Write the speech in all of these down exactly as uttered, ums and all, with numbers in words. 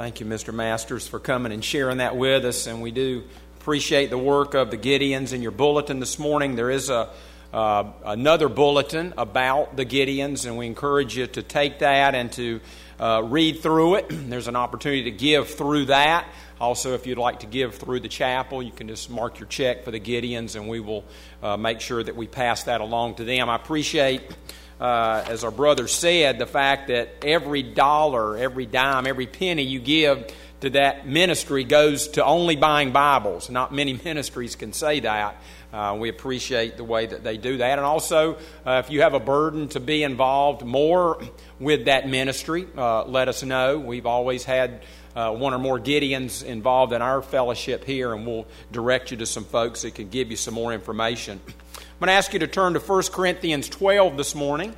Thank you, Mister Masters, for coming and sharing that with us. And we do appreciate the work of the Gideons. In your bulletin this morning, there is a uh, another bulletin about the Gideons, and we encourage you to take that and to uh, read through it. There's an opportunity to give through that. Also, if you'd like to give through the chapel, you can just mark your check for the Gideons, and we will uh, make sure that we pass that along to them. I appreciate, uh, as our brother said, the fact that every dollar, every dime, every penny you give to that ministry goes to only buying Bibles. Not many ministries can say that. Uh, we appreciate the way that they do that. And also, uh, if you have a burden to be involved more with that ministry, uh, let us know. We've always had uh, one or more Gideons involved in our fellowship here, and we'll direct you to some folks that can give you some more information. I'm going to ask you to turn to First Corinthians twelve this morning.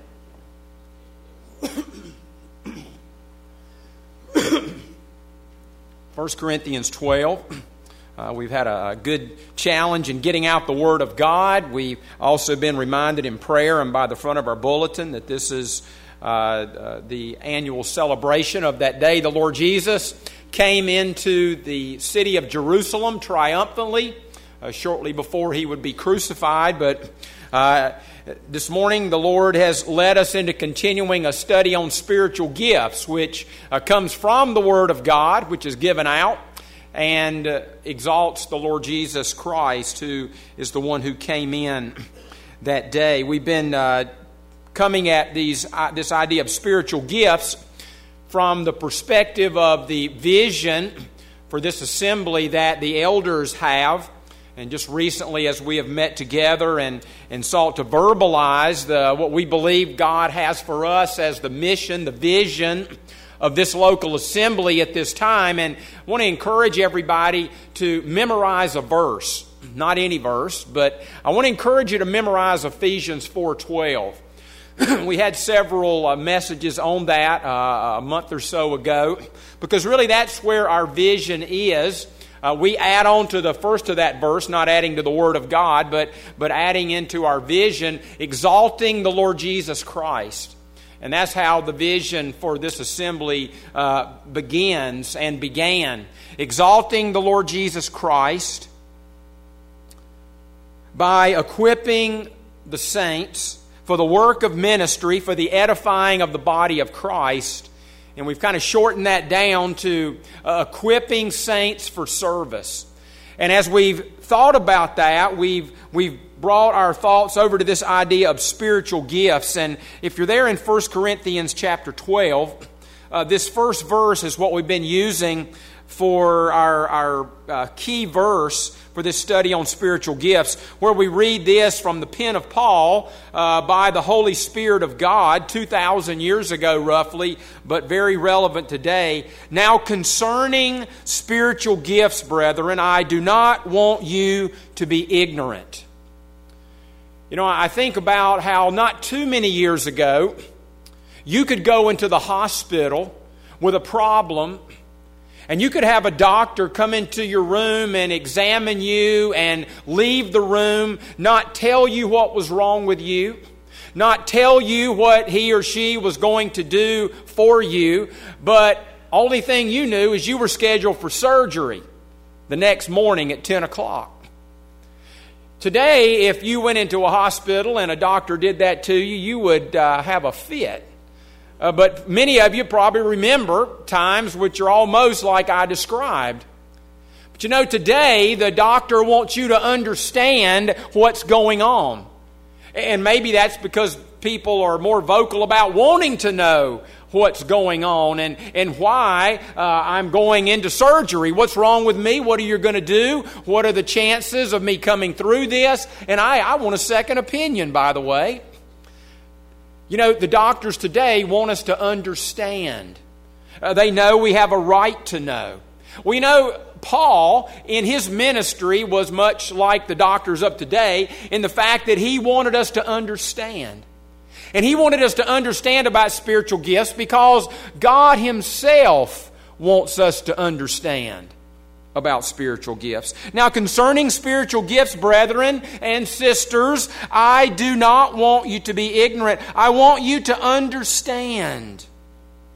First Corinthians twelve. Uh, we've had a, a good challenge in getting out the Word of God. We've also been reminded in prayer and by the front of our bulletin that this is uh, uh, the annual celebration of that day the Lord Jesus came into the city of Jerusalem triumphantly uh, shortly before He would be crucified. But uh, this morning the Lord has led us into continuing a study on spiritual gifts, which uh, comes from the Word of God, which is given out, and uh, exalts the Lord Jesus Christ, who is the one who came in that day. We've been uh, coming at these uh, this idea of spiritual gifts from the perspective of the vision for this assembly that the elders have. And just recently, as we have met together and, and sought to verbalize the, what we believe God has for us as the mission, the vision of this local assembly at this time. And I want to encourage everybody to memorize a verse. Not any verse, but I want to encourage you to memorize Ephesians four twelve. We had several uh, messages on that uh, a month or so ago, because really that's where our vision is. Uh, we add on to the first of that verse, not adding to the Word of God, but, but adding into our vision, exalting the Lord Jesus Christ. And that's how the vision for this assembly uh, begins and began. Exalting the Lord Jesus Christ by equipping the saints for the work of ministry, for the edifying of the body of Christ. And we've kind of shortened that down to uh, equipping saints for service. And as we've thought about that, we've we've brought our thoughts over to this idea of spiritual gifts. And if you're there in First Corinthians chapter twelve, uh, this first verse is what we've been using for our, our uh, key verse for this study on spiritual gifts, where we read this from the pen of Paul uh, by the Holy Spirit of God two thousand years ago roughly, but very relevant today. Now concerning spiritual gifts, brethren, I do not want you to be ignorant. You know, I think about how not too many years ago, you could go into the hospital with a problem, and you could have a doctor come into your room and examine you and leave the room, not tell you what was wrong with you, not tell you what he or she was going to do for you, but only thing you knew is you were scheduled for surgery the next morning at ten o'clock. Today, if you went into a hospital and a doctor did that to you, you would uh, have a fit. Uh, but many of you probably remember times which are almost like I described. But you know, today the doctor wants you to understand what's going on. And maybe that's because people are more vocal about wanting to know what's going on and, and why uh, I'm going into surgery. What's wrong with me? What are you going to do? What are the chances of me coming through this? And I, I want a second opinion, by the way. You know, the doctors today want us to understand. Uh, they know we have a right to know. We know Paul, in his ministry, was much like the doctors of today in the fact that he wanted us to understand. And he wanted us to understand about spiritual gifts because God Himself wants us to understand about spiritual gifts. Now, concerning spiritual gifts, brethren and sisters, I do not want you to be ignorant. I want you to understand.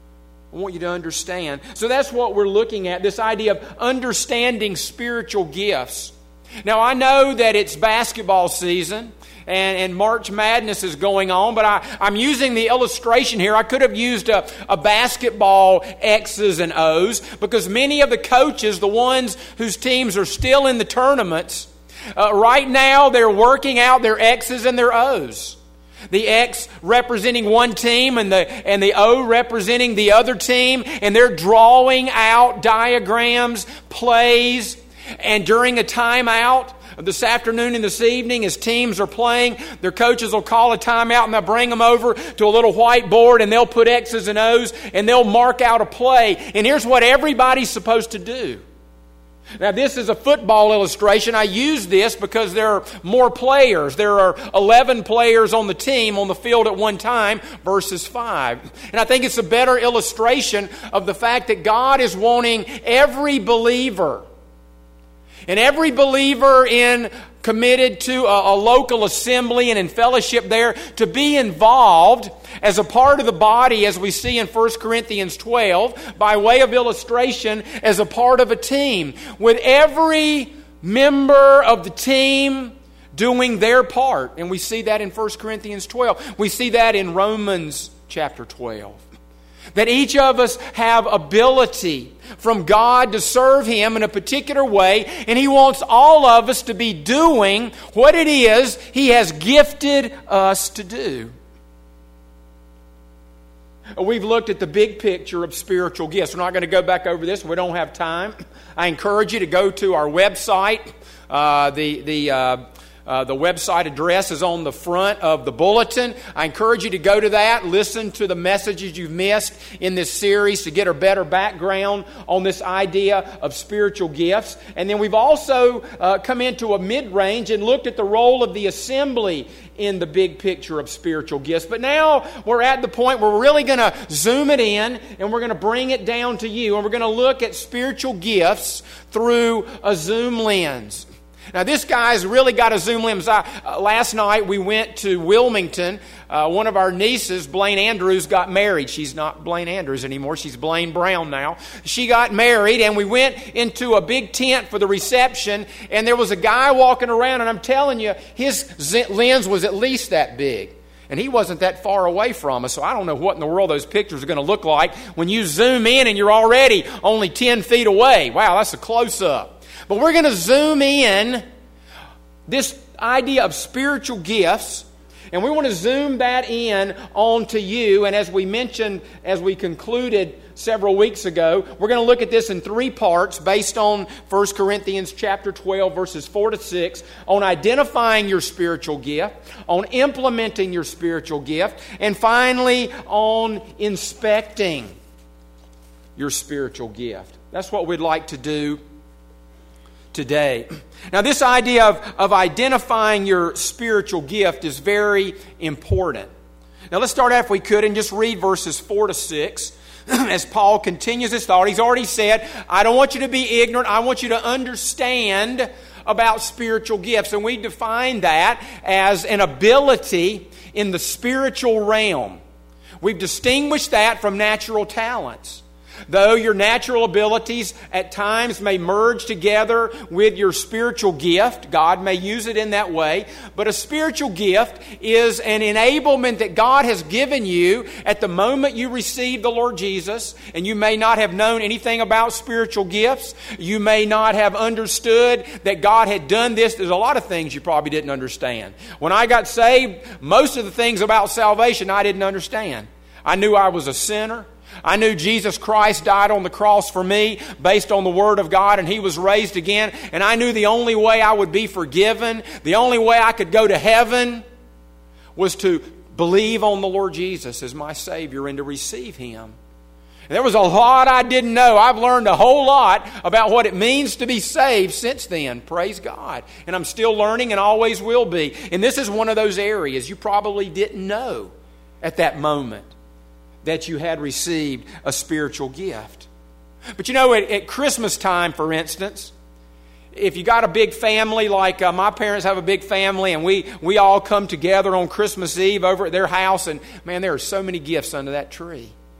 I want you to understand. So that's what we're looking at, this idea of understanding spiritual gifts. Now, I know that it's basketball season and, and March Madness is going on, but I, I'm using the illustration here. I could have used a, a basketball X's and O's, because many of the coaches, the ones whose teams are still in the tournaments, uh, right now they're working out their X's and their O's. The X representing one team and the and the O representing the other team, and they're drawing out diagrams, plays, and during a timeout this afternoon and this evening, as teams are playing, their coaches will call a timeout and they'll bring them over to a little whiteboard and they'll put X's and O's and they'll mark out a play. And here's what everybody's supposed to do. Now, this is a football illustration. I use this because there are more players. There are eleven players on the team on the field at one time versus five. And I think it's a better illustration of the fact that God is wanting every believer, and every believer in committed to a, a local assembly and in fellowship there, to be involved as a part of the body, as we see in First Corinthians twelve, by way of illustration, as a part of a team, with every member of the team doing their part. And we see that in First Corinthians twelve. We see that in Romans chapter twelve. That each of us have ability from God to serve Him in a particular way, and He wants all of us to be doing what it is He has gifted us to do. We've looked at the big picture of spiritual gifts. We're not going to go back over this. We don't have time. I encourage you to go to our website. Uh, the the uh, uh, the website address is on the front of the bulletin. I encourage you to go to that, listen to the messages you've missed in this series to get a better background on this idea of spiritual gifts. And then we've also uh, come into a mid-range and looked at the role of the assembly in the big picture of spiritual gifts. But now we're at the point where we're really going to zoom it in and we're going to bring it down to you, and we're going to look at spiritual gifts through a zoom lens. Now, this guy's really got a zoom lens. I, uh, last night we went to Wilmington. Uh, one of our nieces, Blaine Andrews, got married. She's not Blaine Andrews anymore. She's Blaine Brown now. She got married, and we went into a big tent for the reception, and there was a guy walking around, and I'm telling you, his z- lens was at least that big. And he wasn't that far away from us, so I don't know what in the world those pictures are going to look like when you zoom in and you're already only ten feet away. Wow, that's a close-up. But we're going to zoom in this idea of spiritual gifts, and we want to zoom that in onto you. And as we mentioned, as we concluded several weeks ago, we're going to look at this in three parts based on First Corinthians chapter twelve, verses four to six, on identifying your spiritual gift, on implementing your spiritual gift, and finally on inspecting your spiritual gift. That's what we'd like to do today. Now, this idea of, of identifying your spiritual gift is very important. Now, let's start out, if we could, and just read verses four to six as Paul continues his thought. He's already said, I don't want you to be ignorant. I want you to understand about spiritual gifts. And we define that as an ability in the spiritual realm. We've distinguished that from natural talents. Though your natural abilities at times may merge together with your spiritual gift, God may use it in that way, but a spiritual gift is an enablement that God has given you at the moment you receive the Lord Jesus. And you may not have known anything about spiritual gifts. You may not have understood that God had done this. There's a lot of things you probably didn't understand. When I got saved, most of the things about salvation I didn't understand. I knew I was a sinner. I knew Jesus Christ died on the cross for me based on the Word of God, and He was raised again. And I knew the only way I would be forgiven, the only way I could go to heaven, was to believe on the Lord Jesus as my Savior and to receive Him. And there was a lot I didn't know. I've learned a whole lot about what it means to be saved since then. Praise God. And I'm still learning and always will be. And this is one of those areas you probably didn't know at that moment, that you had received a spiritual gift. But you know, at, at Christmas time, for instance, if you got a big family, like uh, my parents have a big family, and we, we all come together on Christmas Eve over at their house, and man, there are so many gifts under that tree.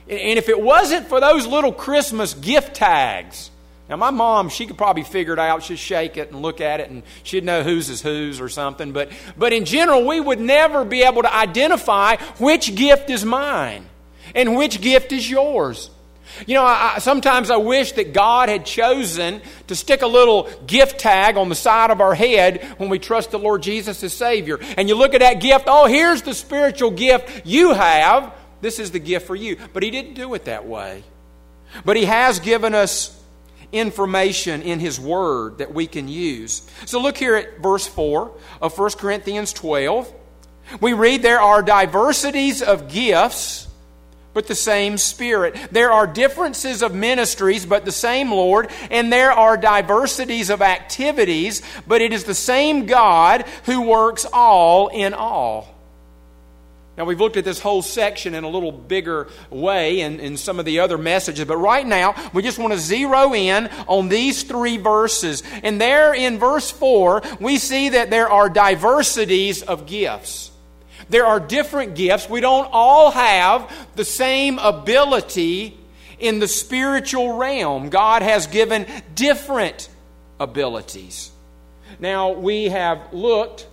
And if it wasn't for those little Christmas gift tags, now my mom, she could probably figure it out. She'd shake it and look at it and she'd know whose is whose or something. But, but in general, we would never be able to identify which gift is mine and which gift is yours. You know, I, sometimes I wish that God had chosen to stick a little gift tag on the side of our head when we trust the Lord Jesus as Savior. And you look at that gift, oh, here's the spiritual gift you have. This is the gift for you. But He didn't do it that way. But He has given us information in His Word that we can use. So look here at verse four of First Corinthians twelve. We read, there are diversities of gifts, but the same Spirit. There are differences of ministries, but the same Lord. And there are diversities of activities, but it is the same God who works all in all. Now, we've looked at this whole section in a little bigger way in, in some of the other messages, but right now we just want to zero in on these three verses. And there in verse four, we see that there are diversities of gifts. There are different gifts. We don't all have the same ability in the spiritual realm. God has given different abilities. Now, we have looked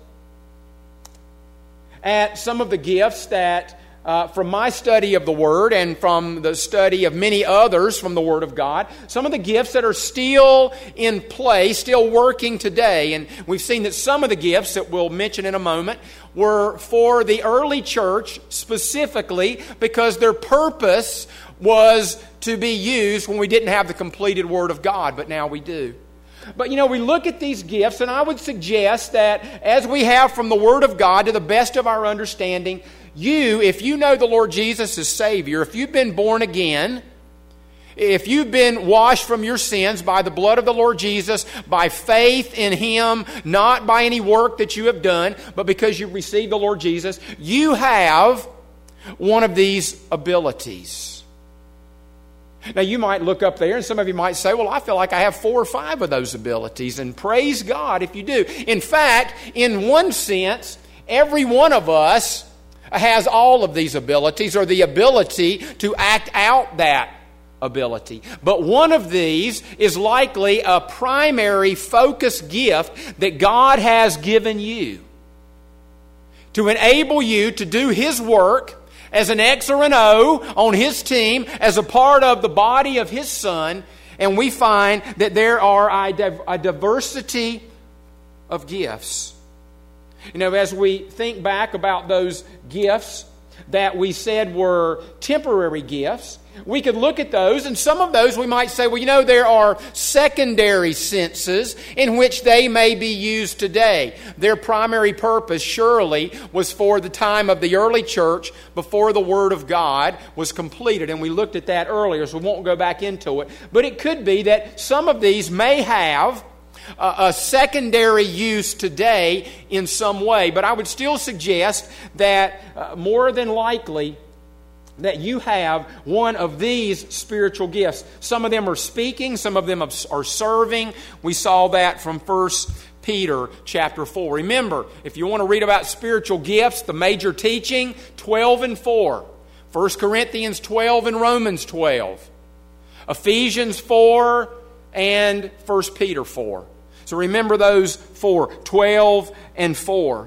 at some of the gifts that, uh, from my study of the Word and from the study of many others from the Word of God, some of the gifts that are still in play, still working today. And we've seen that some of the gifts that we'll mention in a moment were for the early church specifically because their purpose was to be used when we didn't have the completed Word of God, but now we do. But, you know, we look at these gifts, and I would suggest that as we have from the Word of God to the best of our understanding, you, if you know the Lord Jesus as Savior, if you've been born again, if you've been washed from your sins by the blood of the Lord Jesus, by faith in Him, not by any work that you have done, but because you've received the Lord Jesus, you have one of these abilities. Now, you might look up there and some of you might say, well, I feel like I have four or five of those abilities, and praise God if you do. In fact, in one sense, every one of us has all of these abilities, or the ability to act out that ability. But one of these is likely a primary focus gift that God has given you to enable you to do His work as an X or an O on His team, as a part of the body of His Son. And we find that there are a diversity of gifts. You know, as we think back about those gifts that we said were temporary gifts, we could look at those, and some of those we might say, well, you know, there are secondary senses in which they may be used today. Their primary purpose, surely, was for the time of the early church before the Word of God was completed. And we looked at that earlier, so we won't go back into it. But it could be that some of these may have a, a secondary use today in some way. But I would still suggest that uh, more than likely, that you have one of these spiritual gifts. Some of them are speaking, some of them are serving. We saw that from First Peter chapter four. Remember, if you want to read about spiritual gifts, the major teaching, twelve and four. First Corinthians twelve and Romans twelve. Ephesians four and First Peter four. So remember those four, twelve and four.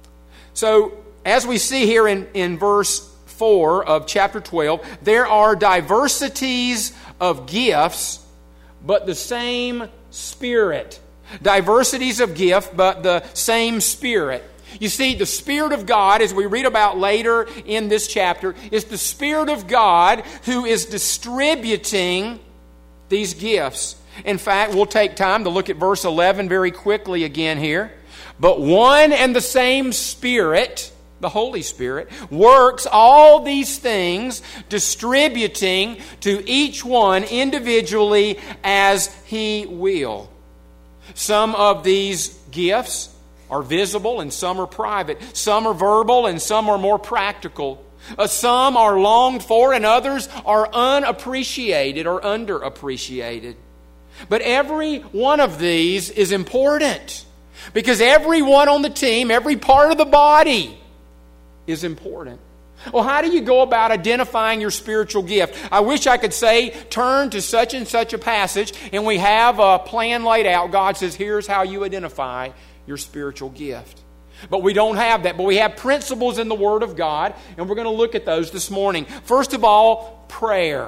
So as we see here in, in verse four of chapter twelve, there are diversities of gifts, but the same Spirit. Diversities of gift, but the same Spirit. You see, the Spirit of God, as we read about later in this chapter, is the Spirit of God who is distributing these gifts. In fact, we'll take time to look at verse eleven very quickly again here. But one and the same Spirit, the Holy Spirit, works all these things, distributing to each one individually as He will. Some of these gifts are visible and some are private. Some are verbal and some are more practical. Uh, some are longed for and others are unappreciated or underappreciated. But every one of these is important because everyone on the team, every part of the body is important. Well, how do you go about identifying your spiritual gift? I wish I could say, turn to such and such a passage, and we have a plan laid out. God says, here's how you identify your spiritual gift. But we don't have that. But we have principles in the Word of God, and we're going to look at those this morning. First of all, prayer.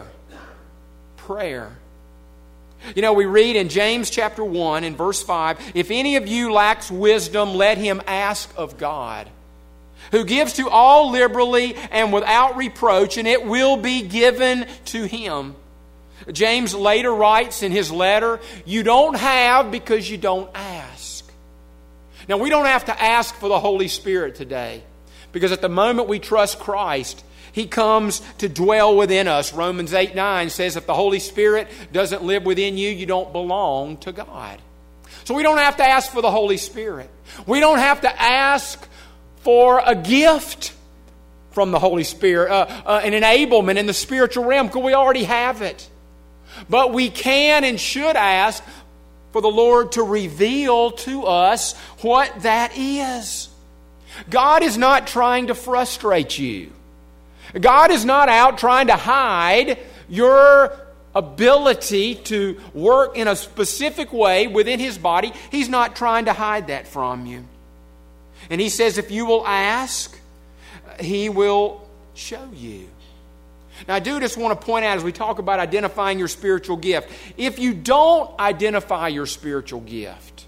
Prayer. You know, we read in James chapter one and verse five, if any of you lacks wisdom, let him ask of God, who gives to all liberally and without reproach, and it will be given to him. James later writes in his letter, you don't have because you don't ask. Now, we don't have to ask for the Holy Spirit today, because at the moment we trust Christ, He comes to dwell within us. Romans eight nine says if the Holy Spirit doesn't live within you, you don't belong to God. So we don't have to ask for the Holy Spirit. We don't have to ask for a gift from the Holy Spirit, uh, uh, an enablement in the spiritual realm, because we already have it. But we can and should ask for the Lord to reveal to us what that is. God is not trying to frustrate you. God is not out trying to hide your ability to work in a specific way within His body. He's not trying to hide that from you. And He says if you will ask, He will show you. Now, I do just want to point out as we talk about identifying your spiritual gift, if you don't identify your spiritual gift,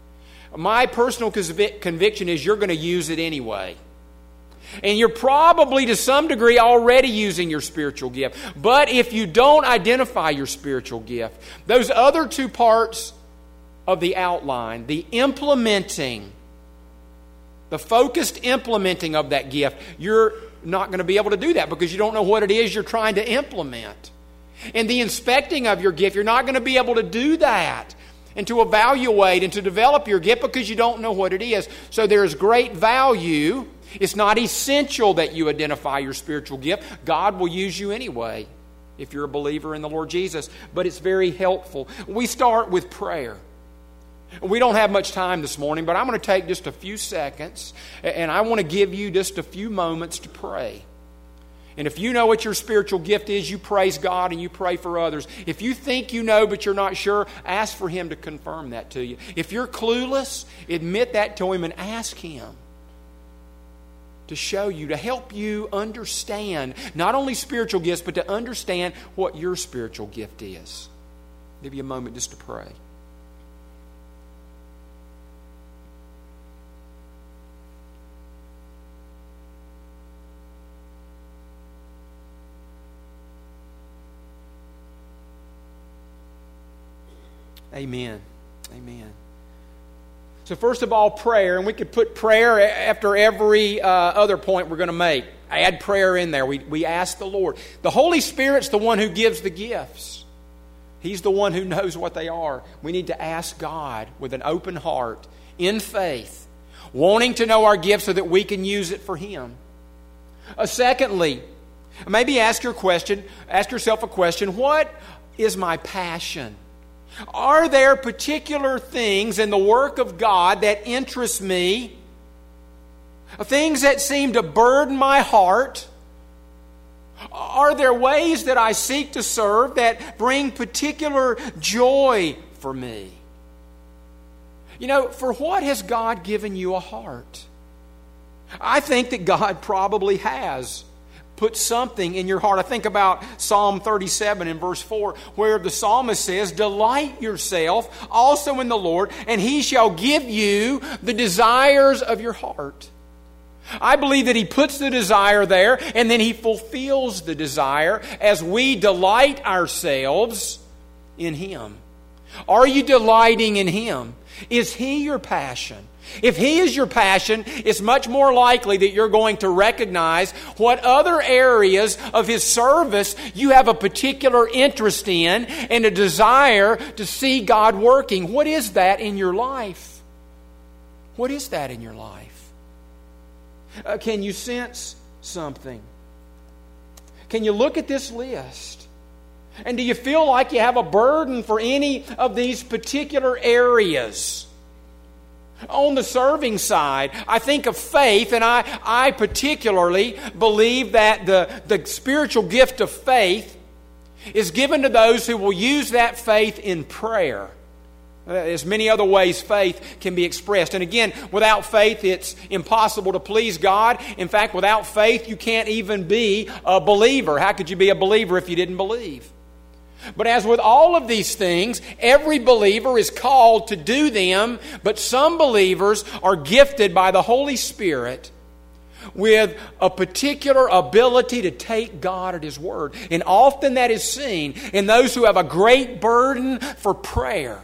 my personal convic- conviction is you're going to use it anyway. And you're probably to some degree already using your spiritual gift. But if you don't identify your spiritual gift, those other two parts of the outline, the implementing, the focused implementing of that gift, you're not going to be able to do that because you don't know what it is you're trying to implement. And the inspecting of your gift, you're not going to be able to do that and to evaluate and to develop your gift because you don't know what it is. So there's great value. It's not essential that you identify your spiritual gift. God will use you anyway if you're a believer in the Lord Jesus. But it's very helpful. We start with prayer. We don't have much time this morning, but I'm going to take just a few seconds and I want to give you just a few moments to pray. And if you know what your spiritual gift is, you praise God and you pray for others. If you think you know but you're not sure, ask for Him to confirm that to you. If you're clueless, admit that to Him and ask Him to show you, to help you understand not only spiritual gifts, but to understand what your spiritual gift is. I'll give you a moment just to pray. Amen. Amen. So first of all, prayer, and we could put prayer after every uh, other point we're going to make. Add prayer in there. We, we ask the Lord. The Holy Spirit's the one who gives the gifts. He's the one who knows what they are. We need to ask God with an open heart, in faith, wanting to know our gifts so that we can use it for Him. Uh, secondly, maybe ask your question, ask yourself a question, what is my passion? Are there particular things in the work of God that interest me? Things that seem to burden my heart? Are there ways that I seek to serve that bring particular joy for me? You know, for what has God given you a heart? I think that God probably has put something in your heart. I think about Psalm thirty-seven in verse four, where the psalmist says, delight yourself also in the Lord, and He shall give you the desires of your heart. I believe that He puts the desire there, and then He fulfills the desire as we delight ourselves in Him. Are you delighting in Him? Is He your passion? If He is your passion, it's much more likely that you're going to recognize what other areas of His service you have a particular interest in and a desire to see God working. What is that in your life? What is that in your life? Uh, can you sense something? Can you look at this list? And do you feel like you have a burden for any of these particular areas? On the serving side, I think of faith, and I, I particularly believe that the, the spiritual gift of faith is given to those who will use that faith in prayer. There's many other ways faith can be expressed. And again, without faith, it's impossible to please God. In fact, without faith, you can't even be a believer. How could you be a believer if you didn't believe? But as with all of these things, every believer is called to do them, but some believers are gifted by the Holy Spirit with a particular ability to take God at His word. And often that is seen in those who have a great burden for prayer.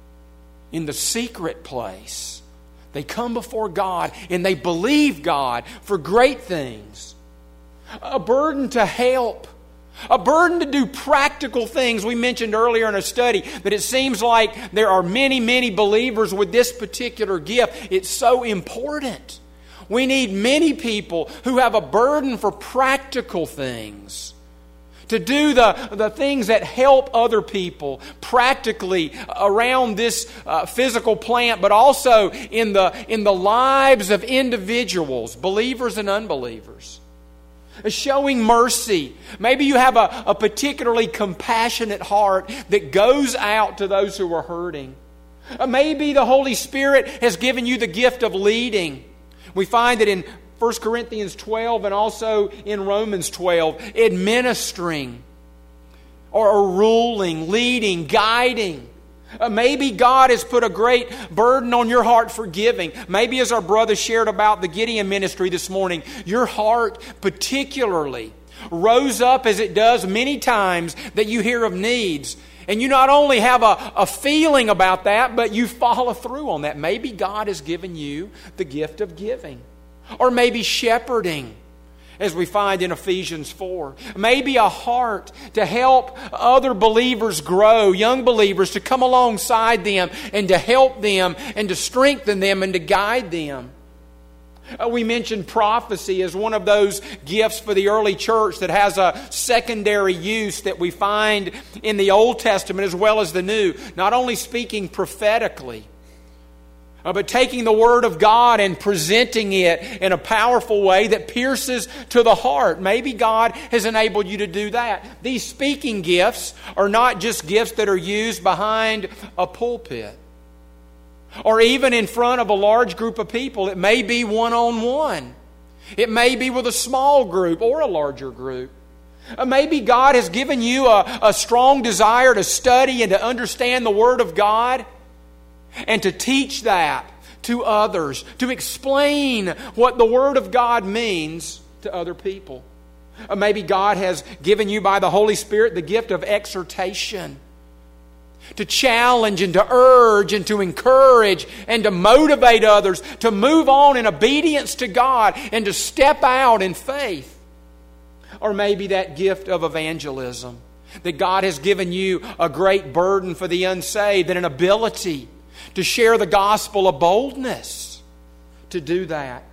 In the secret place, they come before God and they believe God for great things. A burden to help. A burden to do practical things. We mentioned earlier in a study that it seems like there are many, many believers with this particular gift. It's so important. We need many people who have a burden for practical things. To do the, the things that help other people practically around this uh, physical plant, but also in the, in the lives of individuals, believers and unbelievers. Showing mercy. Maybe you have a, a particularly compassionate heart that goes out to those who are hurting. Uh, maybe the Holy Spirit has given you the gift of leading. We find it in First Corinthians twelve and also in Romans twelve, administering or, or ruling, leading, guiding. Uh, maybe God has put a great burden on your heart for giving. Maybe as our brother shared about the Gideon ministry this morning, your heart particularly rose up as it does many times that you hear of needs. And you not only have a, a feeling about that, but you follow through on that. Maybe God has given you the gift of giving. Or maybe shepherding, as we find in Ephesians four. Maybe a heart to help other believers grow, young believers, to come alongside them and to help them and to strengthen them and to guide them. Uh, we mentioned prophecy as one of those gifts for the early church that has a secondary use that we find in the Old Testament as well as the New. Not only speaking prophetically, Uh, but taking the Word of God and presenting it in a powerful way that pierces to the heart. Maybe God has enabled you to do that. These speaking gifts are not just gifts that are used behind a pulpit or even in front of a large group of people. It may be one-on-one. It may be with a small group or a larger group. Uh, maybe God has given you a, a strong desire to study and to understand the Word of God, and to teach that to others, to explain what the Word of God means to other people. Or maybe God has given you by the Holy Spirit the gift of exhortation, to challenge and to urge and to encourage and to motivate others to move on in obedience to God and to step out in faith. Or maybe that gift of evangelism, that God has given you a great burden for the unsaved and an ability to share the gospel, a boldness to do that.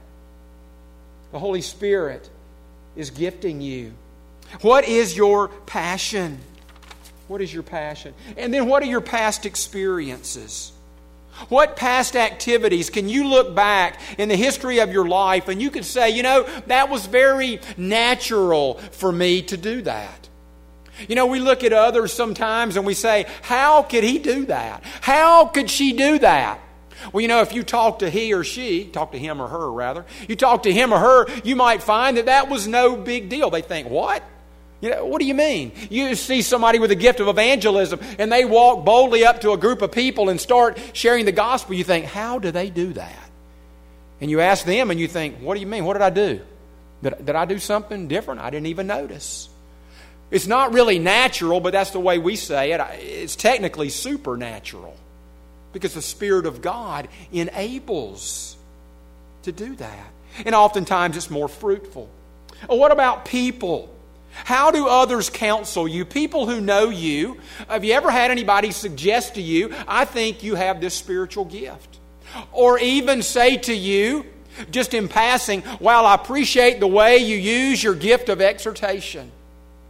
The Holy Spirit is gifting you. What is your passion? What is your passion? And then what are your past experiences? What past activities can you look back in the history of your life and you could say, you know, that was very natural for me to do that? You know, we look at others sometimes and we say, how could he do that? How could she do that? Well, you know, if you talk to he or she, talk to him or her rather, you talk to him or her, you might find that that was no big deal. They think, what? You know, what do you mean? You see somebody with a gift of evangelism and they walk boldly up to a group of people and start sharing the gospel. You think, how do they do that? And you ask them and you think, what do you mean? What did I do? Did, did I do something different? I didn't even notice. It's not really natural, but that's the way we say it. It's technically supernatural because the Spirit of God enables to do that. And oftentimes it's more fruitful. Well, what about people? How do others counsel you? People who know you. Have you ever had anybody suggest to you, I think you have this spiritual gift? Or even say to you, just in passing, well, I appreciate the way you use your gift of exhortation.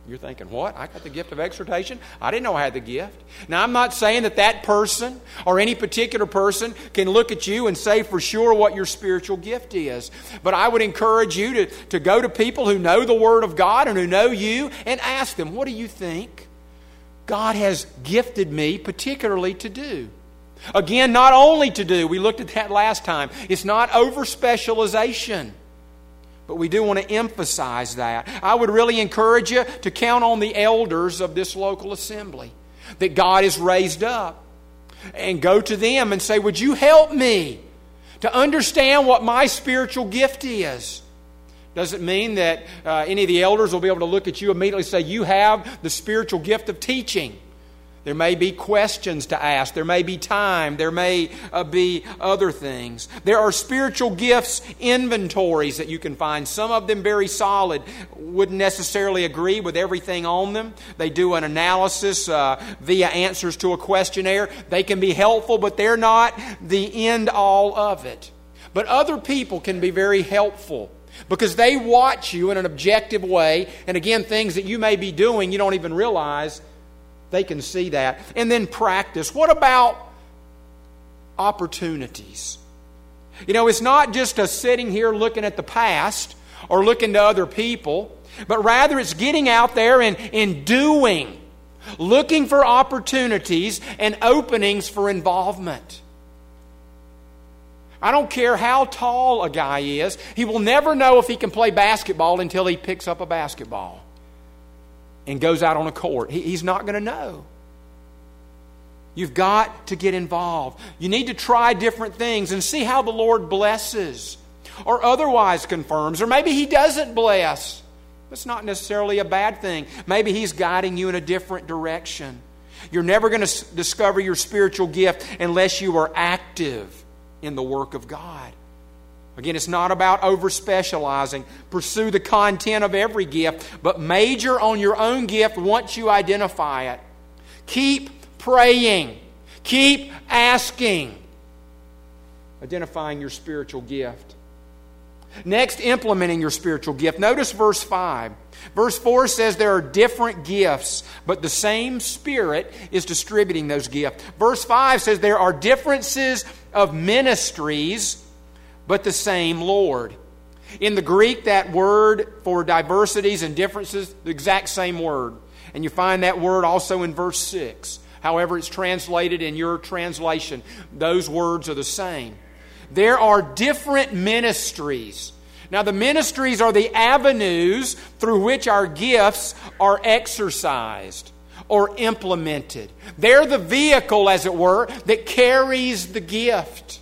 You're thinking, what? I got the gift of exhortation? I didn't know I had the gift. Now, I'm not saying that that person or any particular person can look at you and say for sure what your spiritual gift is. But I would encourage you to, to go to people who know the Word of God and who know you and ask them, what do you think God has gifted me particularly to do? Again, not only to do, we looked at that last time, it's not over-specialization. But we do want to emphasize that. I would really encourage you to count on the elders of this local assembly that God has raised up. And go to them and say, would you help me to understand what my spiritual gift is? Doesn't mean that uh, any of the elders will be able to look at you immediately and say, you have the spiritual gift of teaching. There may be questions to ask. There may be time. There may uh, be other things. There are spiritual gifts inventories that you can find. Some of them very solid. Wouldn't necessarily agree with everything on them. They do an analysis uh, via answers to a questionnaire. They can be helpful, but they're not the end all of it. But other people can be very helpful because they watch you in an objective way. And again, things that you may be doing you don't even realize. They can see that. And then practice. What about opportunities? You know, it's not just us sitting here looking at the past or looking to other people, but rather it's getting out there and, and doing, looking for opportunities and openings for involvement. I don't care how tall a guy is, he will never know if he can play basketball until he picks up a basketball and goes out on a court. He, he's not going to know. You've got to get involved. You need to try different things and see how the Lord blesses or otherwise confirms. Or maybe He doesn't bless. That's not necessarily a bad thing. Maybe He's guiding you in a different direction. You're never going to s- discover your spiritual gift unless you are active in the work of God. Again, it's not about over-specializing. Pursue the content of every gift, but major on your own gift once you identify it. Keep praying. Keep asking. Identifying your spiritual gift. Next, implementing your spiritual gift. Notice verse five. Verse four says there are different gifts, but the same Spirit is distributing those gifts. Verse five says there are differences of ministries, but the same Lord. In the Greek, that word for diversities and differences, the exact same word. And you find that word also in verse six. However it's translated in your translation, those words are the same. There are different ministries. Now, the ministries are the avenues through which our gifts are exercised or implemented. They're the vehicle, as it were, that carries the gift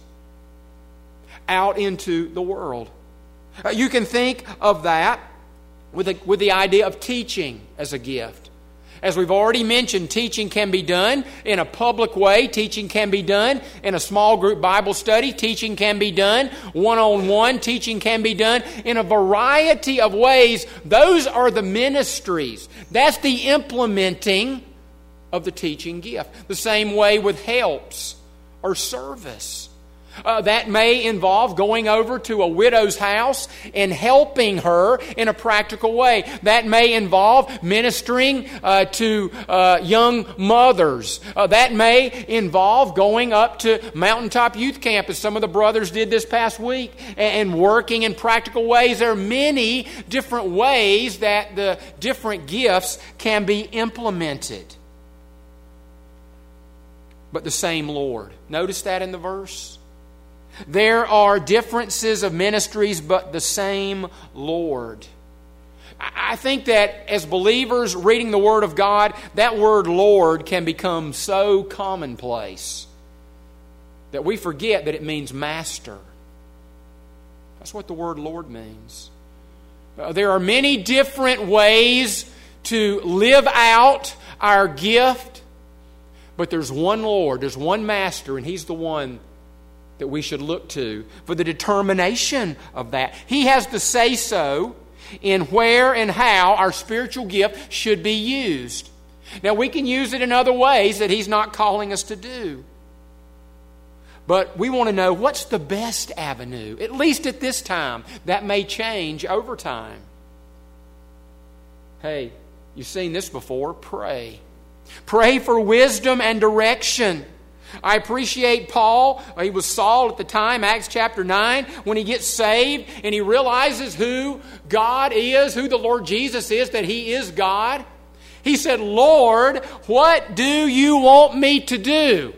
out into the world. Uh, you can think of that with, a, with the idea of teaching as a gift. As we've already mentioned, teaching can be done in a public way. Teaching can be done in a small group Bible study. Teaching can be done one-on-one. Teaching can be done in a variety of ways. Those are the ministries. That's the implementing of the teaching gift. The same way with helps or service. Uh, that may involve going over to a widow's house and helping her in a practical way. That may involve ministering uh, to uh, young mothers. Uh, that may involve going up to Mountaintop Youth Camp, as some of the brothers did this past week, and working in practical ways. There are many different ways that the different gifts can be implemented. But the same Lord. Notice that in the verse. There are differences of ministries, but the same Lord. I think that as believers reading the Word of God, that word Lord can become so commonplace that we forget that it means master. That's what the word Lord means. Uh, there are many different ways to live out our gift, but there's one Lord, there's one master, and He's the one that we should look to for the determination of that. He has the say-so in where and how our spiritual gift should be used. Now, we can use it in other ways that He's not calling us to do. But we want to know what's the best avenue, at least at this time. That may change over time. Hey, You've seen this before. Pray. Pray for wisdom and direction. I appreciate Paul. He was Saul at the time, Acts chapter nine, when he gets saved and he realizes who God is, who the Lord Jesus is, that He is God. He said, Lord, what do you want me to do?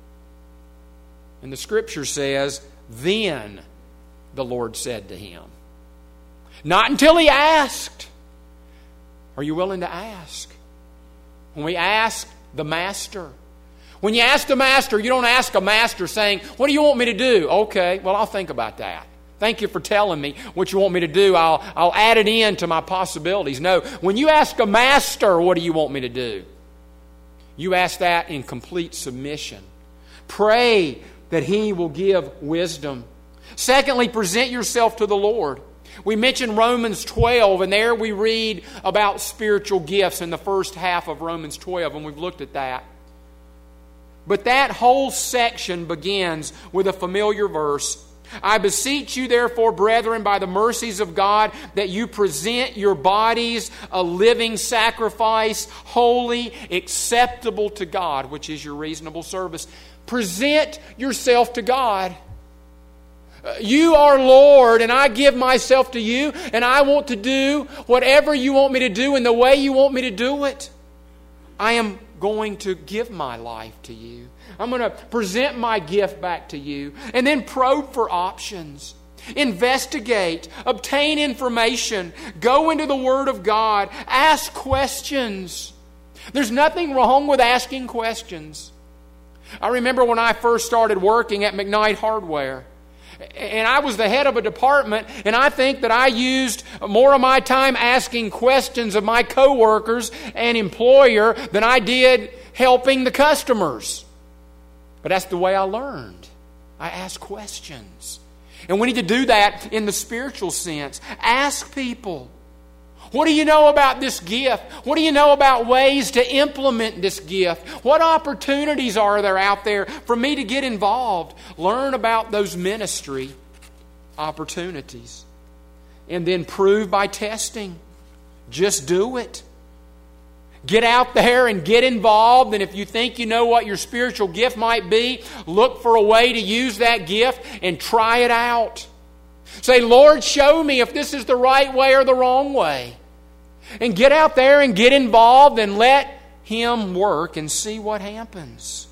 And the Scripture says, then the Lord said to him. Not until he asked. Are you willing to ask? When we ask the Master. When you ask the Master, you don't ask a master saying, what do you want me to do? Okay, well, I'll think about that. Thank you for telling me what you want me to do. I'll, I'll add it in to my possibilities. No, when you ask a master, what do you want me to do? You ask that in complete submission. Pray that He will give wisdom. Secondly, present yourself to the Lord. We mentioned Romans twelve, and there we read about spiritual gifts in the first half of Romans twelve, and we've looked at that. But that whole section begins with a familiar verse. I beseech you, therefore, brethren, by the mercies of God, that you present your bodies a living sacrifice, holy, acceptable to God, which is your reasonable service. Present yourself to God. You are Lord, and I give myself to you, and I want to do whatever you want me to do in the way you want me to do it. I am going to give my life to you. I'm going to present my gift back to you. And then probe for options. Investigate. Obtain information. Go into the Word of God. Ask questions. There's nothing wrong with asking questions. I remember when I first started working at McKnight Hardware. And I was the head of a department, and I think that I used more of my time asking questions of my coworkers and employer than I did helping the customers. But that's the way I learned. I asked questions. And we need to do that in the spiritual sense. Ask people, what do you know about this gift? What do you know about ways to implement this gift? What opportunities are there out there for me to get involved? Learn about those ministry opportunities. And then prove by testing. Just do it. Get out there and get involved. And if you think you know what your spiritual gift might be, look for a way to use that gift and try it out. Say, Lord, show me if this is the right way or the wrong way. And get out there and get involved and let Him work and see what happens.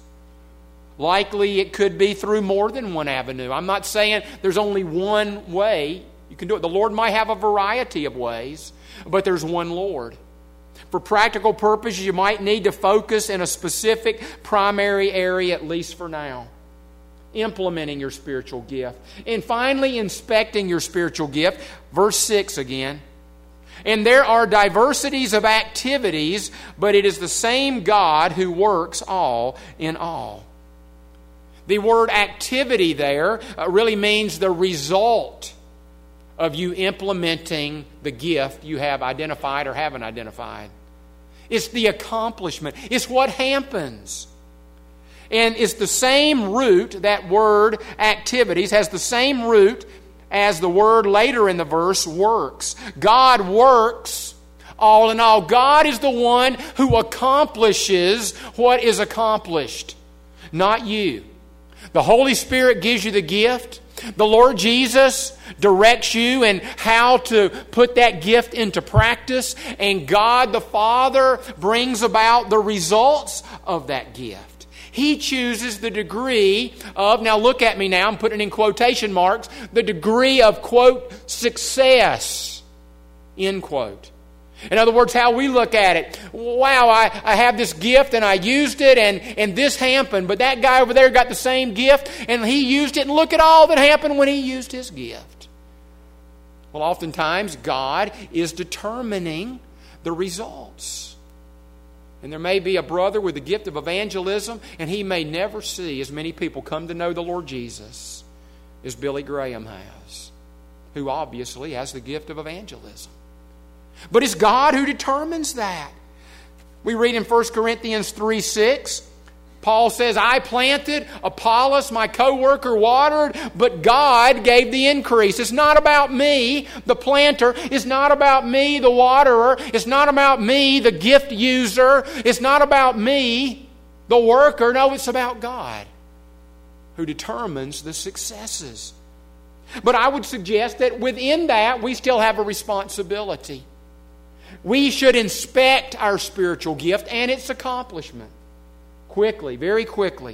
Likely it could be through more than one avenue. I'm not saying there's only one way you can do it. The Lord might have a variety of ways, but there's one Lord. For practical purposes, you might need to focus in a specific primary area, at least for now. Implementing your spiritual gift. And finally, inspecting your spiritual gift. Verse six again. And there are diversities of activities, but it is the same God who works all in all. The word activity there really means the result of you implementing the gift you have identified or haven't identified. It's the accomplishment. It's what happens. And it's the same root, that word activities has the same root as the word later in the verse, works. God works all in all. God is the one who accomplishes what is accomplished, not you. The Holy Spirit gives you the gift. The Lord Jesus directs you in how to put that gift into practice. And God the Father brings about the results of that gift. He chooses the degree of, now look at me now, I'm putting in quotation marks, the degree of, quote, success, end quote. In other words, how we look at it. Wow, I, I have this gift and I used it and, and this happened, but that guy over there got the same gift and he used it, and look at all that happened when he used his gift. Well, oftentimes God is determining the results. And there may be a brother with the gift of evangelism, and he may never see as many people come to know the Lord Jesus as Billy Graham has, who obviously has the gift of evangelism. But it's God who determines that. We read in First Corinthians three six, Paul says, I planted, Apollos, my co-worker, watered, but God gave the increase. It's not about me, the planter. It's not about me, the waterer. It's not about me, the gift user. It's not about me, the worker. No, it's about God, who determines the successes. But I would suggest that within that, we still have a responsibility. We should inspect our spiritual gift and its accomplishment. Quickly, very quickly.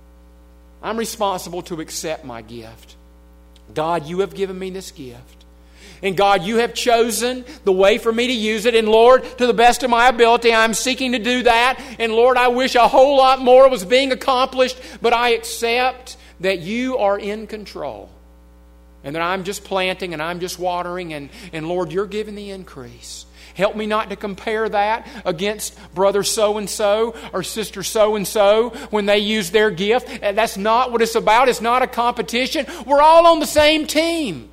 I'm responsible to accept my gift. God, you have given me this gift. And God, you have chosen the way for me to use it. And Lord, to the best of my ability, I'm seeking to do that. And Lord, I wish a whole lot more was being accomplished. But I accept that you are in control. And that I'm just planting and I'm just watering. And, and Lord, you're giving the increase. Help me not to compare that against brother so-and-so or sister so-and-so when they use their gift. That's not what it's about. It's not a competition. We're all on the same team.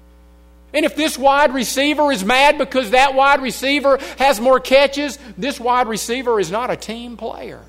And if this wide receiver is mad because that wide receiver has more catches, this wide receiver is not a team player.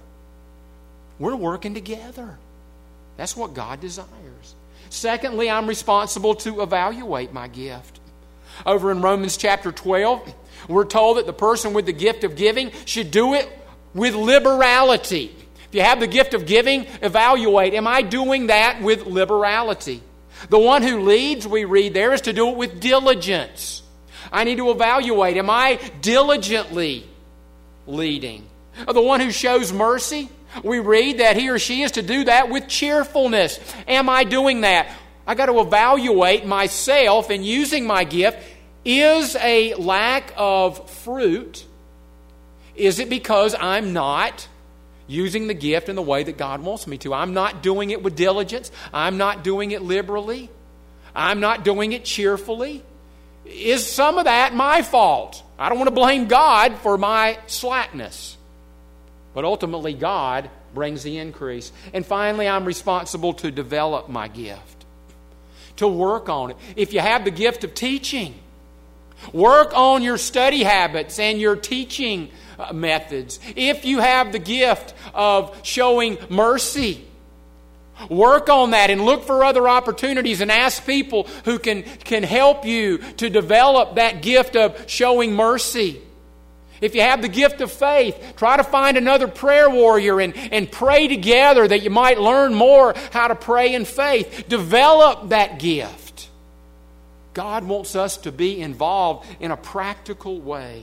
We're working together. That's what God desires. Secondly, I'm responsible to evaluate my gift. Over in Romans chapter twelve, we're told that the person with the gift of giving should do it with liberality. If you have the gift of giving, evaluate. Am I doing that with liberality? The one who leads, we read there, is to do it with diligence. I need to evaluate. Am I diligently leading? The one who shows mercy, we read that he or she is to do that with cheerfulness. Am I doing that? I got to evaluate myself in using my gift. Is a lack of fruit, is it because I'm not using the gift in the way that God wants me to? I'm not doing it with diligence. I'm not doing it liberally. I'm not doing it cheerfully. Is some of that my fault? I don't want to blame God for my slackness. But ultimately, God brings the increase. And finally, I'm responsible to develop my gift, to work on it. If you have the gift of teaching, work on your study habits and your teaching methods. If you have the gift of showing mercy, work on that and look for other opportunities and ask people who can, can help you to develop that gift of showing mercy. If you have the gift of faith, try to find another prayer warrior and, and pray together that you might learn more how to pray in faith. Develop that gift. God wants us to be involved in a practical way,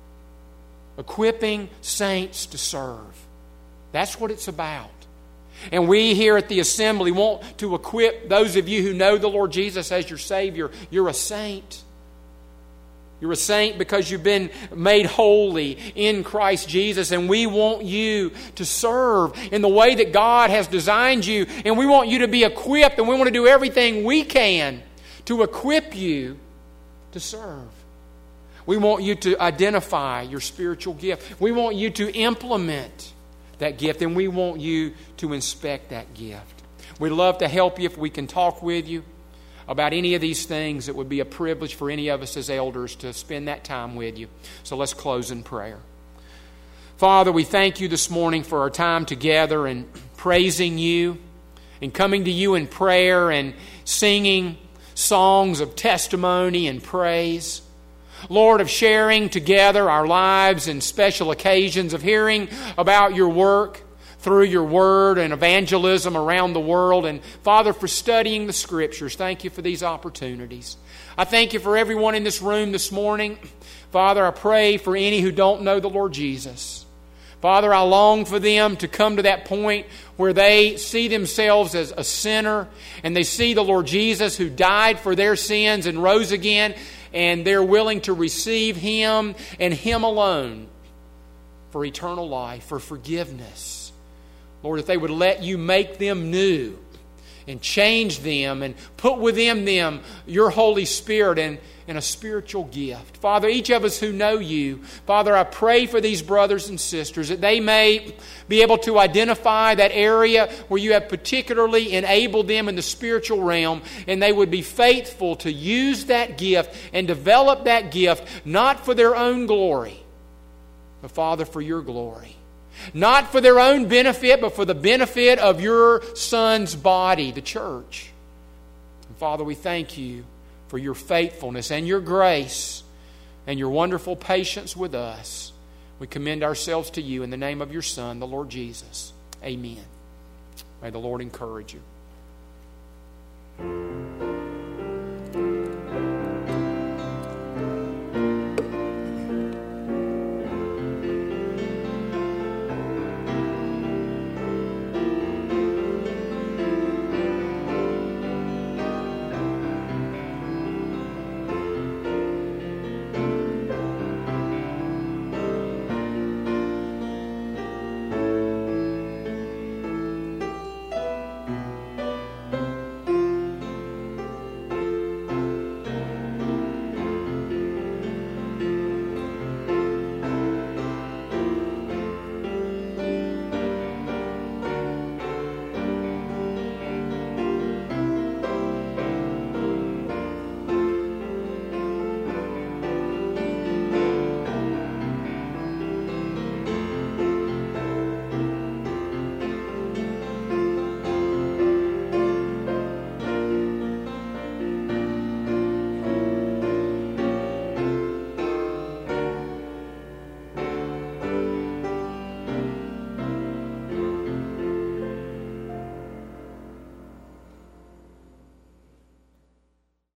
equipping saints to serve. That's what it's about. And we here at the assembly want to equip those of you who know the Lord Jesus as your Savior. You're a saint. You're a saint because you've been made holy in Christ Jesus. And we want you to serve in the way that God has designed you. And we want you to be equipped. And we want to do everything we can to equip you to serve. We want you to identify your spiritual gift. We want you to implement that gift. And we want you to inspect that gift. We'd love to help you if we can talk with you about any of these things. It would be a privilege for any of us as elders to spend that time with you. So let's close in prayer. Father, we thank you this morning for our time together and praising you and coming to you in prayer and singing songs of testimony and praise. Lord, of sharing together our lives and special occasions, of hearing about your work through your word and evangelism around the world. And Father, for studying the Scriptures, thank you for these opportunities. I thank you for everyone in this room this morning. Father, I pray for any who don't know the Lord Jesus. Father, I long for them to come to that point where they see themselves as a sinner and they see the Lord Jesus who died for their sins and rose again, and they're willing to receive Him and Him alone for eternal life, for forgiveness. Lord, if they would let you make them new and change them and put within them your Holy Spirit and, and a spiritual gift. Father, each of us who know you, Father, I pray for these brothers and sisters that they may be able to identify that area where you have particularly enabled them in the spiritual realm, and they would be faithful to use that gift and develop that gift, not for their own glory, but Father, for your glory. Not for their own benefit, but for the benefit of your Son's body, the church. And Father, we thank you for your faithfulness and your grace and your wonderful patience with us. We commend ourselves to you in the name of your Son, the Lord Jesus. Amen. May the Lord encourage you.